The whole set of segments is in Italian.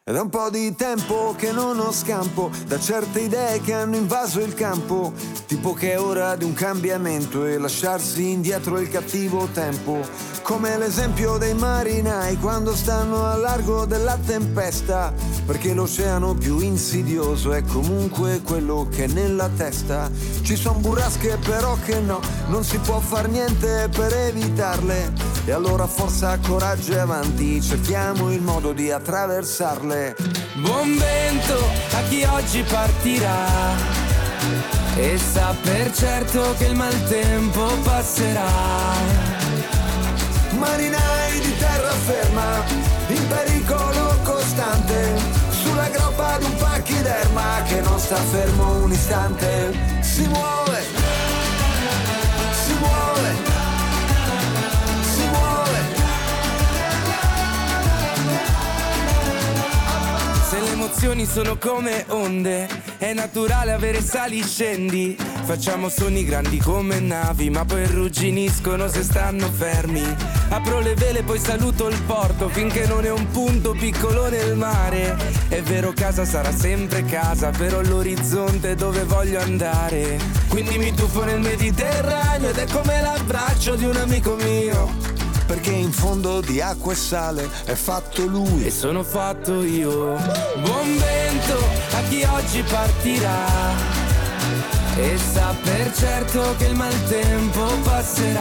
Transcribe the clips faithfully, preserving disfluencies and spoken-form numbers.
Ed è un po' di tempo che non ho scampo da certe idee che hanno invaso il campo. Tipo che è ora di un cambiamento e lasciarsi indietro il cattivo tempo. Come l'esempio dei marinai quando stanno a largo della tempesta. Perché l'oceano più insidioso è comunque quello che è nella testa. Ci son burrasche però che no, non si può far niente per evitarle. E allora forza, coraggio e avanti, cerchiamo il modo di attraversarle. Buon vento a chi oggi partirà e sa per certo che il maltempo passerà. Marinai di terraferma, in pericolo costante, sulla groppa di un pachiderma che non sta fermo un istante. Si muove, si muove, si muove. Se le emozioni sono come onde, è naturale avere sali e scendi. Facciamo sogni grandi come navi, ma poi rugginiscono se stanno fermi. Apro le vele, poi saluto il porto, finché non è un punto piccolo nel mare. È vero, casa sarà sempre casa, però l'orizzonte è dove voglio andare. Quindi mi tuffo nel Mediterraneo ed è come l'abbraccio di un amico mio. Perché in fondo di acqua e sale è fatto lui e sono fatto io. Buon vento a chi oggi partirà e sa per certo che il maltempo passerà.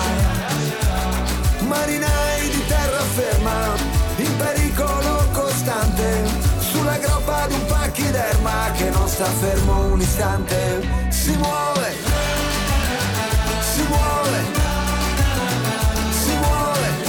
Marinai di terraferma, in pericolo costante, sulla groppa di un pachiderma che non sta fermo un istante. Si muove, si muove, si muove.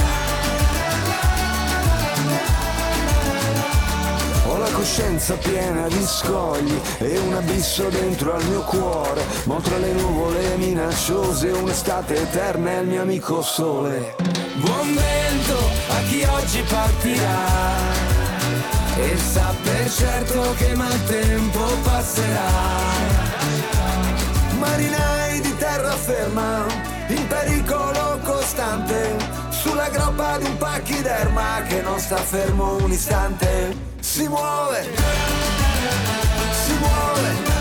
Ho la coscienza piena di scogli e un abisso dentro al mio cuore, ma tra le nuvole minacciose un'estate eterna è il mio amico sole. Buon vento a chi oggi partirà e sa per certo che il maltempo passerà. Marinai di terraferma, in pericolo costante, sulla groppa di un pachiderma che non sta fermo un istante. Si muove, si muove.